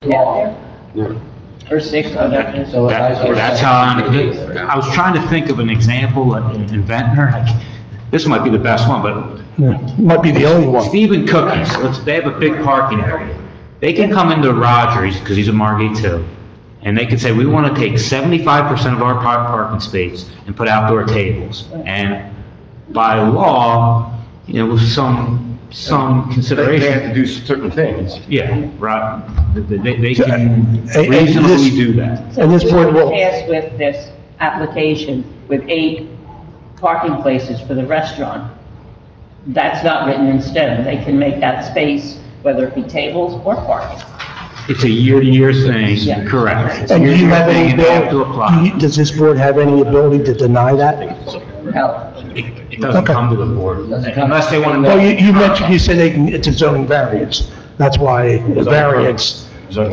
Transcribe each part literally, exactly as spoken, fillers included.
out there? Or six, oh, that, so That- That's how I'm, I was trying to think of an example in in Ventnor. I- This might be the best one, but Yeah, might be the only one. Stephen Cookies, let's, they have a big parking area. They can come into Rogers, because he's a Margate too, and they can say, we want to take seventy-five percent of our par- parking space and put outdoor tables. And by law, you know, with some, some They they consideration, have to do certain things. yeah, right, they, they- they can And- and reasonably this- do that. And this board will, Pass with this application with eight parking places for the restaurant. That's not written in stone. They can make that space, whether it be tables or parking. It's a year-to-year thing, Yeah. correct. It's a and do you year-to-year have any thing, and they have to ability, apply. does this board have any ability to deny that? No. It it doesn't Okay. come to the board, Doesn't come- unless they want to. Well, you, you mentioned, you said they can, it's a zoning variance. That's why a variance, Zoning.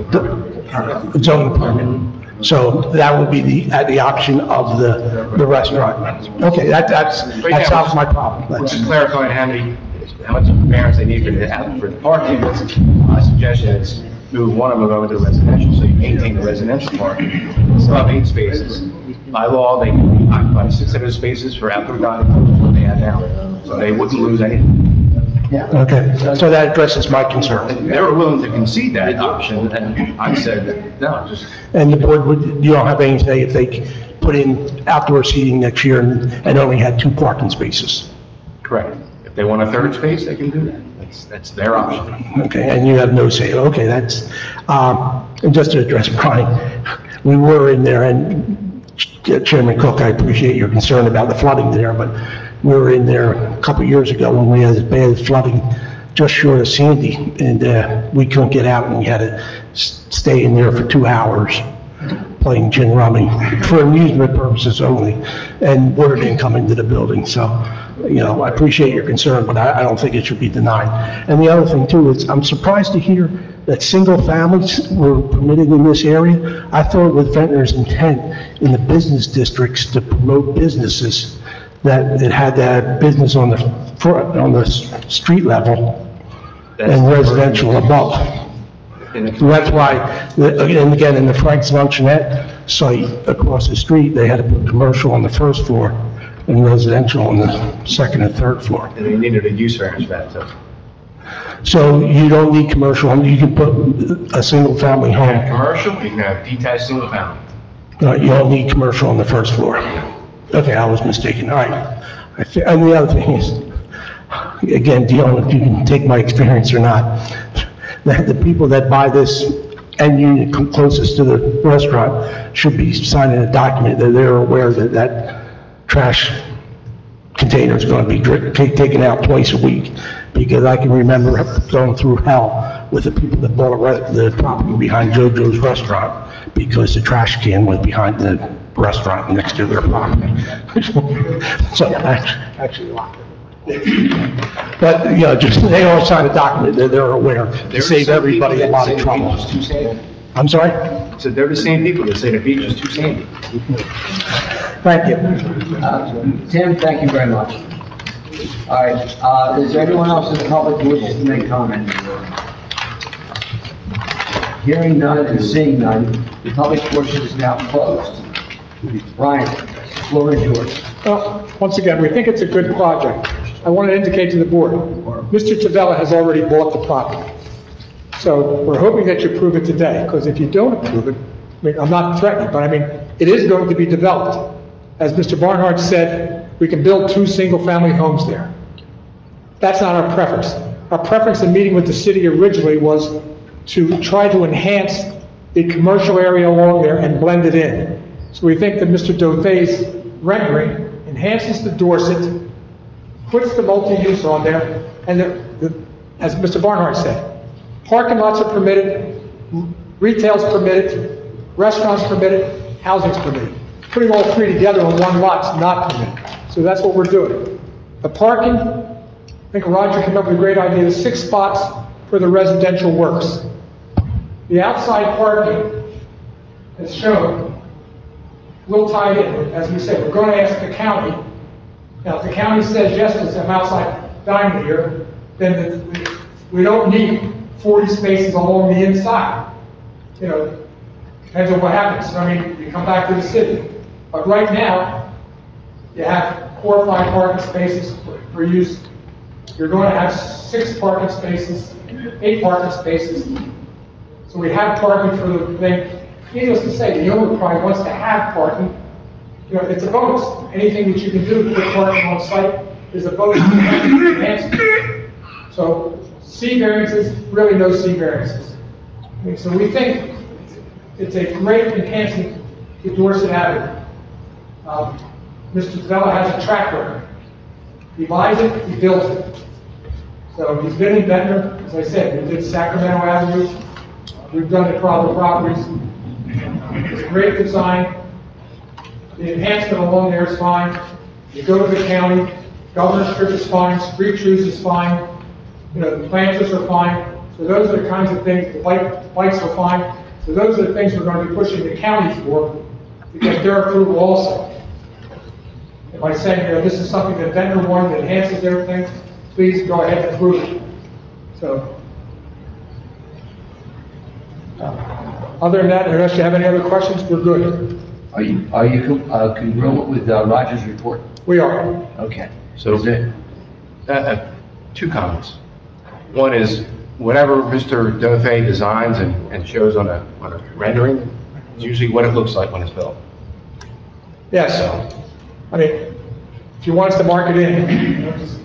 zoning permit. So that would be the, at the option of the, the restaurant. Okay, that, that's, that solves my problem. That's- Just clarifying how many, how much variance they need for the, for the parking, my suggestion is move one of them over to residential, so you maintain the residential parking. Still have eight spaces. By law, they can occupy six of those spaces for outdoor dining, which is what they have now. So they wouldn't lose anything. Okay, so that addresses my concern. They were willing to concede that option, and I said, no, just, And the board would, you don't have any say if they put in outdoor seating next year and, and only had two parking spaces? correct. If they want a third space, they can do that. That's, that's their option. Okay, and you have no say, okay, that's, um, and just to address Brian, we were in there, and Chairman Cook, I appreciate your concern about the flooding there, but we were in there a couple of years ago when we had bad flooding just short of Sandy, and, uh, we couldn't get out, and we had to s- stay in there for two hours playing gin rummy for amusement purposes only, and water didn't come into the building, so, you know, I appreciate your concern, but I, I don't think it should be denied. And the other thing too is, I'm surprised to hear that single families were permitted in this area. I thought with Ventnor's intent in the business districts to promote businesses, that it had that business on the front, on the s- street level and residential above. And So that's why, and again, in the Frank's Luncheonette site across the street, they had to put commercial on the first floor and residential on the second and third floor. they needed a use variance for that, so. So you don't need commercial, you can put a single-family You can have home, commercial, you can have detached single family. uh, you don't need commercial on the first floor. Okay, I was mistaken, all right. I thi- And the other thing is, again, Dion, if you can take my experience or not, that the people that buy this end unit come closest to the restaurant should be signing a document that they're aware that that trash container is going to be dri- ta- taken out twice a week, because I can remember going through hell with the people that bought a re- the property behind JoJo's Restaurant, because the trash can went behind the restaurant next to their property. So, actually, actually, a lot. But, you know, just, they all sign a document that they're aware, to save everybody a lot of trouble. It's too sandy. I'm sorry? So they're the same people that say the beach is too sandy. Thank you. Uh, Tim, thank you very much. All right, uh, is there anyone else in the public who wishes to make comment? Hearing none and seeing none, the public portion is now closed. Ryan, the floor is yours. Well, once again, we think it's a good project. I want to indicate to the board, Mister Tavella has already bought the property. So we're hoping that you approve it today, because if you don't approve it, I mean, I'm not threatening, but I mean, it is going to be developed. As Mister Barnhart said, we can build two single-family homes there. That's not our preference. Our preference in meeting with the city originally was to try to enhance the commercial area along there and blend it in. So we think that Mister Dothay's rendering enhances the Dorset, puts the multi-use on there, and the, the, as Mister Barnhart said, parking lots are permitted, retail's permitted, restaurants permitted, housing's permitted. Putting all three together on one lot's not permitted. So that's what we're doing. The parking, I think Roger came up with a great idea, the six spots for the residential works. The outside parking, as shown, will tie in. As we said, we're going to ask the county. Now, if the county says yes to some outside dining here, then the, we don't need forty spaces along the inside. you know, depends on what happens. I mean, you come back to the city. But right now, you have four or five parking spaces for- for use. You're going to have six parking spaces, eight parking spaces. So we have parking for the thing. Needless to say, the owner probably wants to have parking. You know, it's a bonus. Anything that you can do to put parking on site is a bonus. So C variances, really no C variances. I mean, so we think it's a great enhancement to Dorset Avenue. Um, Mister Tavella has a track record. He buys it, he builds it. So he's been in Ventnor, as I said, we did Sacramento Avenue, we've done the Crawford properties. It's a great design. The enhancement along there is fine. You go to the county, Governor's Strip is fine, street trees is fine, you know, the planters are fine. So those are the kinds of things, the bike, bikes are fine. So those are the things we're going to be pushing the county for, to get their approval also. And by saying, you know, this is something that Ventnor wanted that enhances everything, please go ahead and approve it. So. Other than that, unless you have any other questions, we're good. Are you, are you uh, congruent with uh, Roger's report? We are. Okay. So, Is it- uh, uh, two comments. One is, whatever Mister Dovey designs and, and shows on a, on a rendering, is usually what it looks like when it's built. Yes. I mean, if you want us to mark it in,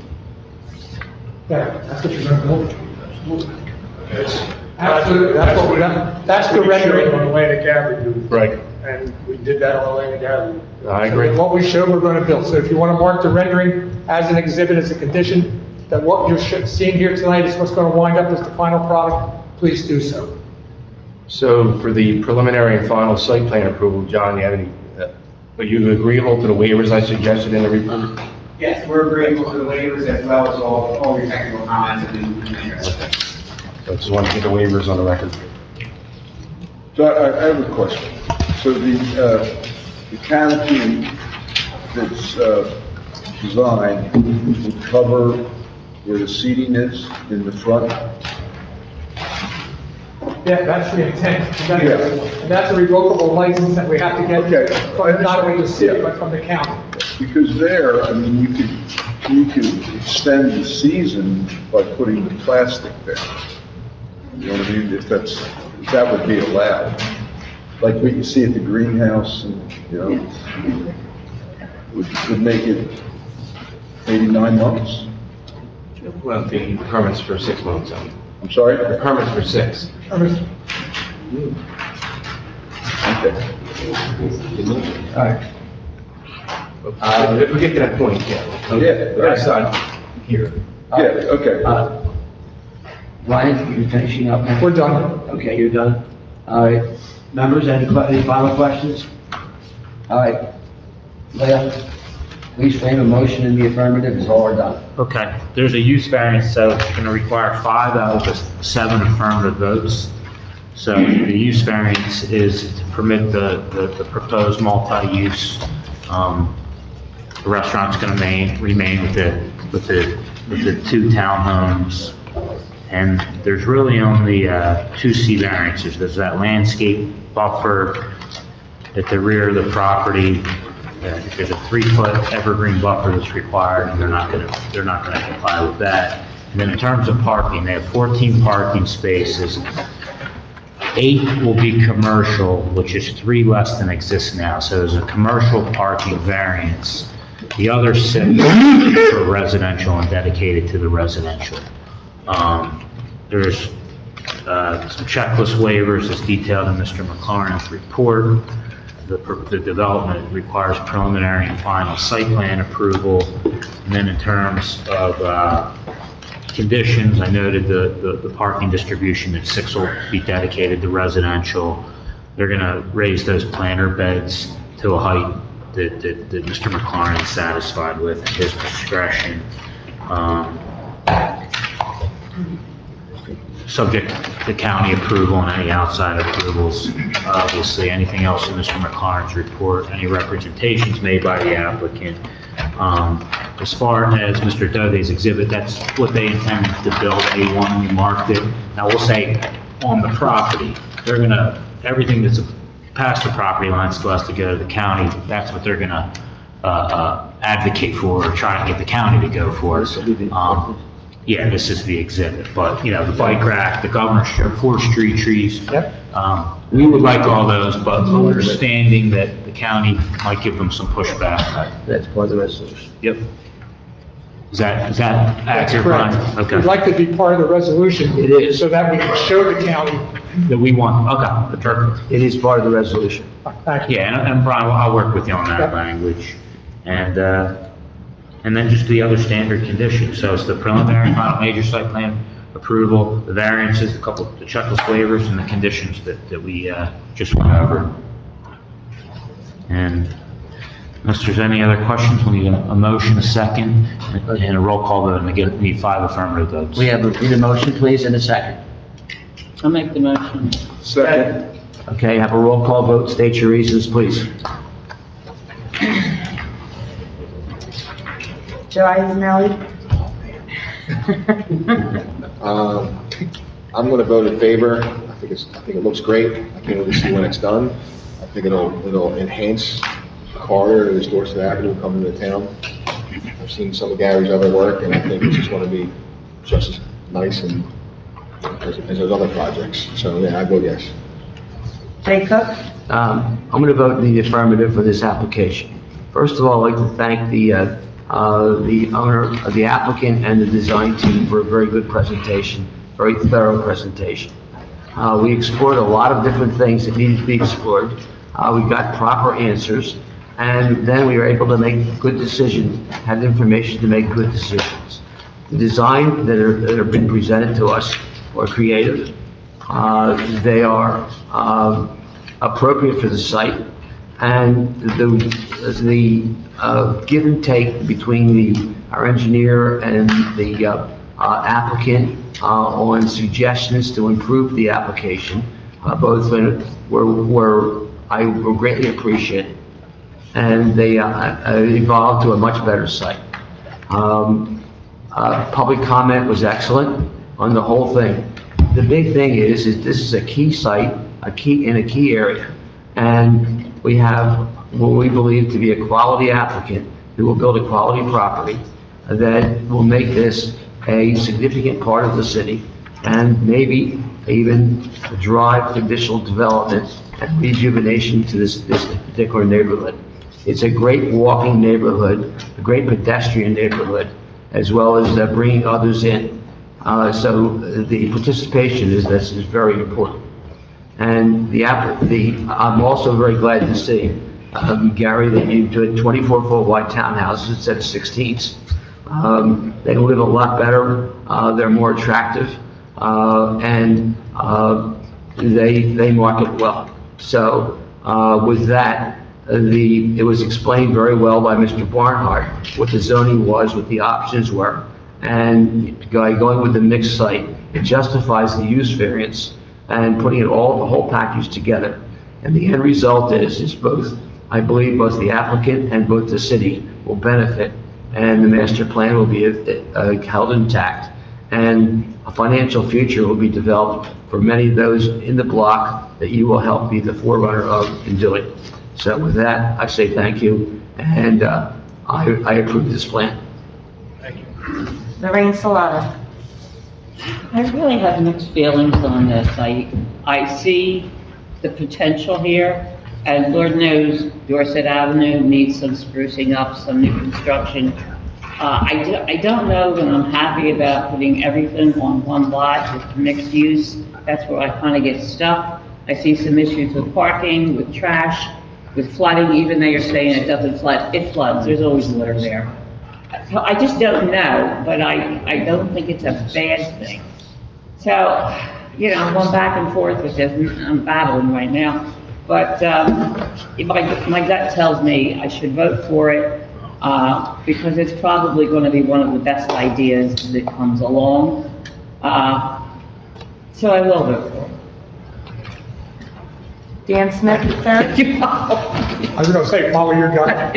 there, that's what you're going to build. Absolutely, that's what we're, that- that's the We showed on rendering. Atlantic Avenue, Right. and we did that on Atlantic Avenue. I agree. What we showed, we're going to build. So if you want to mark the rendering as an exhibit, as a condition, that what you're sh- seeing here tonight is what's going to wind up as the final product, please do so. So for the preliminary and final site plan approval, John, you have any, uh, are you agreeable to the waivers I suggested in the report? Yes, we're agreeable to the waivers as well as all, all your technical comments and. and- So I just want to get the waivers on the record. So I, I have a question. So the, uh, the canopy that's, uh, designed would cover where the seating is in the front? Yeah, that's the intent. And that- Yeah. And that's a revocable license that we have to get, Okay. from not only the city, but from the county. Because there, I mean, you could, you could extend the season by putting the plastic there. You know what I mean? If that's, if that would be allowed. Like what you see at the greenhouse and, you know, would, would make it maybe nine months? Well, the permits for six months, um, I'm sorry? the permits for six. I mean, Okay. All right. Uh, if we get to that point, yeah. Yeah, But that's not here. Yeah, okay. Uh, Ryan, you finishing up now? We're done. Okay, you're done? All right. Members, any, que- any final questions? All right. Leah, please frame a motion in the affirmative, is all we're done. Okay, there's a use variance, so it's going to require five out of the seven affirmative votes. So the use variance is to permit the, the the proposed multi-use, um, the restaurant's going to remain, remain with the, with the, with the two townhomes. And there's really only, uh, two C variances. There's that landscape buffer at the rear of the property. Uh, There's a three-foot evergreen buffer that's required, and they're not gonna, they're not gonna comply with that. And then in terms of parking, they have fourteen parking spaces. Eight will be commercial, which is three less than exists now, so there's a commercial parking variance. The other six are residential and dedicated to the residential. Um, There's uh, some checklist waivers as detailed in Mister McLaurin's report. The, pr- the development requires preliminary and final site plan approval. And then in terms of, uh, conditions, I noted the, the, the parking distribution at six will be dedicated to residential. They're gonna raise those planter beds to a height that, that, that Mister McLaurin is satisfied with at his discretion. Um, subject to county approval and any outside approvals. Obviously, anything else in Mister McLaurin's report, any representations made by the applicant. Um, As far as Mister Dovey's exhibit, that's what they intended to build, A one, we marked it. Now, we'll say on the property, they're gonna, everything that's past the property lines still has to go to the county. That's what they're gonna, uh, uh, advocate for, or try to get the county to go for. Um, yeah, this is the exhibit, but, you know, the bike rack, the governor's, Fourth Street trees. Yep. Um, we would like all those, but understanding that the county might give them some pushback. That's part of the resolution. Yep. Is that, is that That's accurate, correct. Brian? We'd Okay. like to be part of the resolution. It is. So that we can show the county. That we want, okay, perfect. It is part of the resolution. Thank you. Yeah, and, and Brian, I'll work with you on Yep. that language. And, uh, and then just the other standard conditions. So it's the preliminary final major site plan approval, the variances, a couple, the checklist waivers, and the conditions that, that we, uh, just went over. And unless there's any other questions, we need a, a motion, a second, and a roll call vote, and again, we need five affirmative votes. We have a, need a motion, please, and a second. I'll make the motion. Second, Okay, have a roll call vote, state your reasons, please. Joe Iannelli. Um, I'm gonna vote in favor. I think it's, I think it looks great. I can't wait to see when it's done. I think it'll, it'll enhance the corridor that is Dorset Avenue coming to town. I've seen some of Gary's other work, and I think it's just gonna be just as nice and as, as those other projects. So, yeah, I vote yes. Jay Cook. Um, I'm going to vote in the affirmative for this application. First of all, I'd like to thank the, uh, uh, the owner, uh, the applicant and the design team for a very good presentation, very thorough presentation. Uh, we explored a lot of different things that needed to be explored. Uh, we got proper answers, and then we were able to make good decisions, had information to make good decisions. The design that are, that are being presented to us are creative. Uh, they are um, appropriate for the site, and the, the uh, give and take between the, our engineer and the uh, uh, applicant uh, on suggestions to improve the application, uh, both were, were, I will greatly appreciate it. And they uh, evolved to a much better site. Um, uh, public comment was excellent on the whole thing. The big thing is, is this is a key site, a key, in a key area, and we have what we believe to be a quality applicant who will build a quality property that will make this a significant part of the city, and maybe even drive additional development and rejuvenation to this, this particular neighborhood. It's a great walking neighborhood, a great pedestrian neighborhood, as well as uh, bringing others in. Uh, so the participation is, this is very important. And the, app, the, I'm also very glad to see, um, Gary, that you did twenty-four foot wide townhouses instead of sixteens. Um, they live a lot better, uh, they're more attractive, uh, and, uh, they, they market well. So, uh, with that, uh, the, it was explained very well by Mister Barnhart what the zoning was, what the options were. And by going with the mixed site, it justifies the use variance and putting it all, the whole package together. And the end result is, is both, I believe both the applicant and both the city will benefit, and the master plan will be uh, held intact. And a financial future will be developed for many of those in the block that you will help be the forerunner of in doing. So with that, I say thank you, and uh, I, I approve this plan. Lorraine Salata. I really have mixed feelings on this. I, I see the potential here, and Lord knows Dorset Avenue needs some sprucing up, some new construction. Uh, I, do, I don't know that I'm happy about putting everything on one lot with mixed use. That's where I kind of get stuck. I see some issues with parking, with trash, with flooding, even though you're saying it doesn't flood. It floods, there's always water there. So I just don't know, but I, I don't think it's a bad thing. So, you know, I'm going back and forth with this, I'm battling right now. But um, my, my gut tells me I should vote for it, uh, because it's probably going to be one of the best ideas that comes along. Uh, so I will vote for it. Dan Smith, the third. I was gonna say, follow your gut.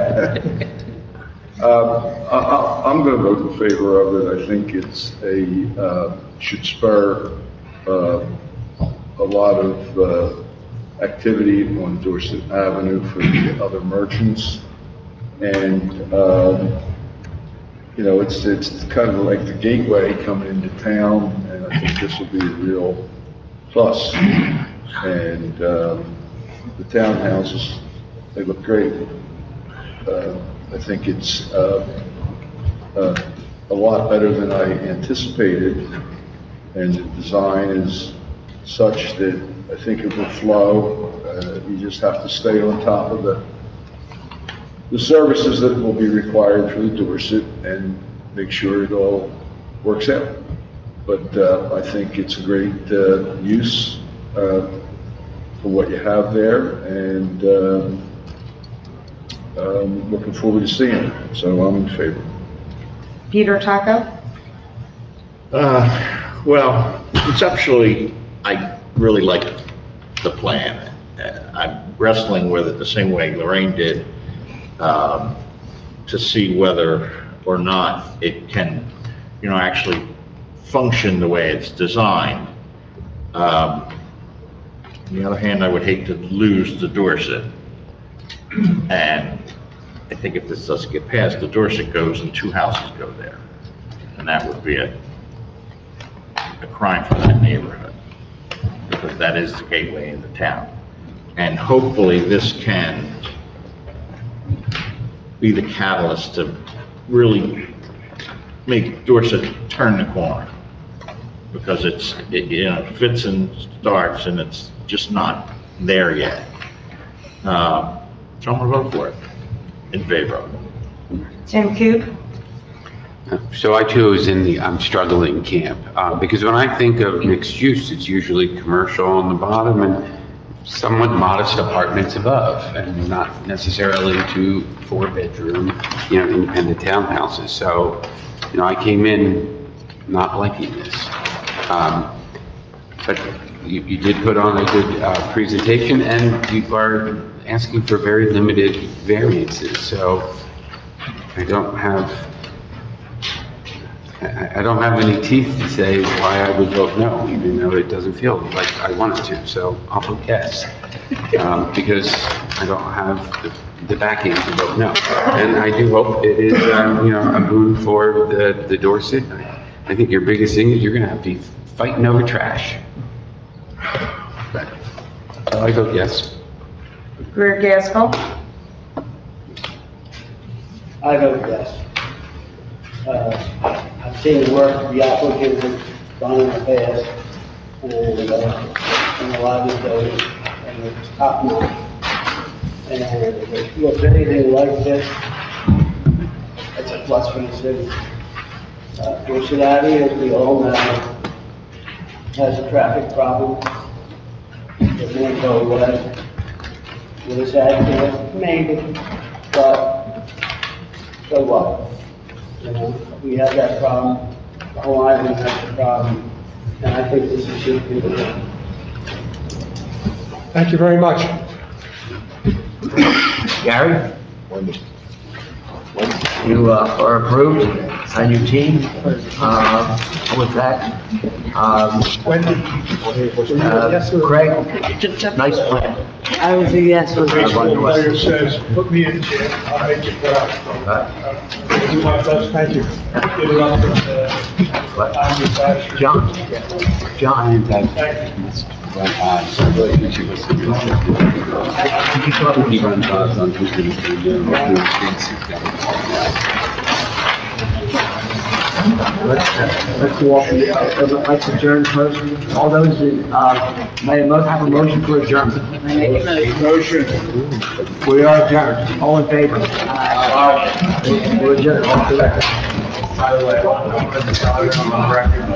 Um, I, I, I'm going to vote in favor of it. I think it's a, uh, should spur, uh, a lot of, uh, activity on Dorset Avenue for the other merchants. And, um, you know, it's, it's kind of like the gateway coming into town, and I think this will be a real plus. And, um, the townhouses, they look great. Uh, I think it's, uh, uh, a lot better than I anticipated, and the design is such that I think it will flow. Uh, you just have to stay on top of the, the services that will be required for the Dorset and make sure it all works out. But, uh, I think it's a great, uh, use, uh, for what you have there, and, um, um, looking forward to seeing it, so I'm in favor. Peter Taco? Uh, well, conceptually, I really like the plan. Uh, I'm wrestling with it the same way Lorraine did, um, to see whether or not it can, you know, actually function the way it's designed. Um, on the other hand, I would hate to lose the Dorset. And I think if this doesn't get passed, the Dorset goes and two houses go there. And that would be a, a crime for that neighborhood, because that is the gateway into town. And hopefully this can be the catalyst to really make Dorset turn the corner. Because it's, it, you know, fits and starts and it's just not there yet. Um, so I'm gonna vote for it, in favor of it. Tim Coop? So I too was in the I'm struggling camp, uh, because when I think of mixed use, it's usually commercial on the bottom and somewhat modest apartments above, and not necessarily two four-bedroom, you know, independent townhouses. So, you know, I came in not liking this. Um, but you, you did put on a good uh, presentation, and you are asking for very limited variances. So I don't have I, I don't have any teeth to say why I would vote no, even though it doesn't feel like I wanted to. So I'll vote yes, um, because I don't have the, the backing to vote no. And I do hope it is, um, you know, a boon for the, the Dorset. I, I think your biggest thing is you're going to have to be fighting over trash. But, so I vote yes. Greer Gaskell? I vote yes. Uh, I've seen the work the applicant has done in the past, and, uh, and a lot of it goes, and it's top notch. And if it looks anything like this, it's a plus for the city. Uh, Dorset Avenue, as we all know, has a traffic problem. It won't go away. Will this add to it? Maybe, but so what? You know, we have that problem, the whole island has a problem, and I think this is should be the one. Thank you very much. Gary? You uh, are approved, and your team, uh, with that. Um, uh, Craig, nice plan. I would say yes. Uh, by the way. Lawyer says, put me in jail, I'll make it put out. Do my best, thank you. Get it up with, uh, I'm just- John, John, Thank you. Uh, so I really think she was- He runs odds on who's going to be doing what, who's going to sit down. let's, let's walk, uh, let's adjourn first. All those, uh, may most have a motion for adjournment. Motion. We are adjourned. All in favor? We're adjourned. All correct. By the way, I want to put the salary on the record.